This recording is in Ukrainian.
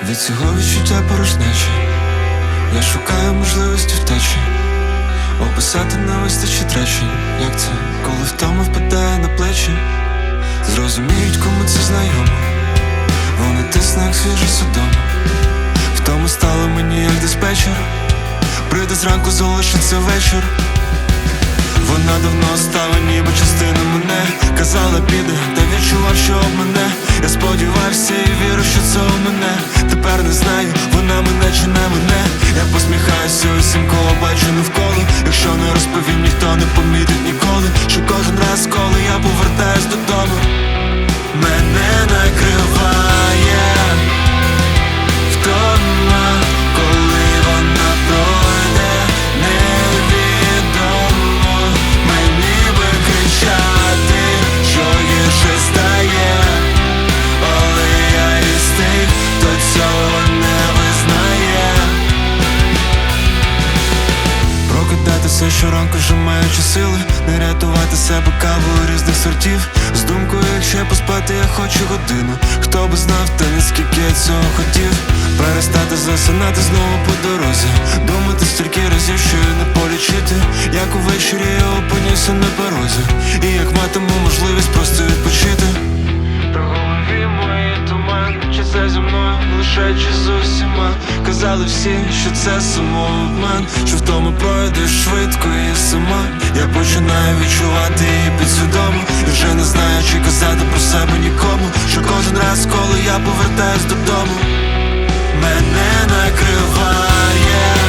Від цього відчуття порожнечі я шукаю можливості втечі. Описати не вистачить речень. Як це, коли втома впадає на плечі? Зрозуміють, кому це знайомо. Вони тисне, як свіжий судом. Втома стало мені, як диспетчер. Прийде зранку, залишиться вечір. Вона давно стала ніби частина мене. Казала піде, та відчував, що об мене. Я сподівався і вірю, що це у мене. Тепер не знаю, вона мене чи не мене. Я посміхаюся усім, кого бачу навколо. Якщо не розповім, ніхто не помітить ніколи. Що кожен раз, коли я повертаюсь додому, мене накриває втома, коли вона пройде, невідомо. Мені би кричати, що гірше стає, але я із тих, хто цього не визнає. Прокидатися щоранку, вже маючи сили, не рятувати себе кавою різних сортів. З думкою, якщо поспати, я хочу годину. Хто би знав, та наскільки я цього хотів. Перестати засинати знову по дорозі. Думати стільки разів, що й не полічити. Як увечері я опинюся на порозі, і як матиму можливість просто відпочити. Та голові мої туман, чи це зі мною, лише чи з усіма. Казали всі, що це самообман, що в тому пройдеш швидко і сама. Я починаю відчувати її підсвідомо, і вже не знаю, чи казати про себе нікому. Що кожен раз, коли я повертаюсь додому, мене накриває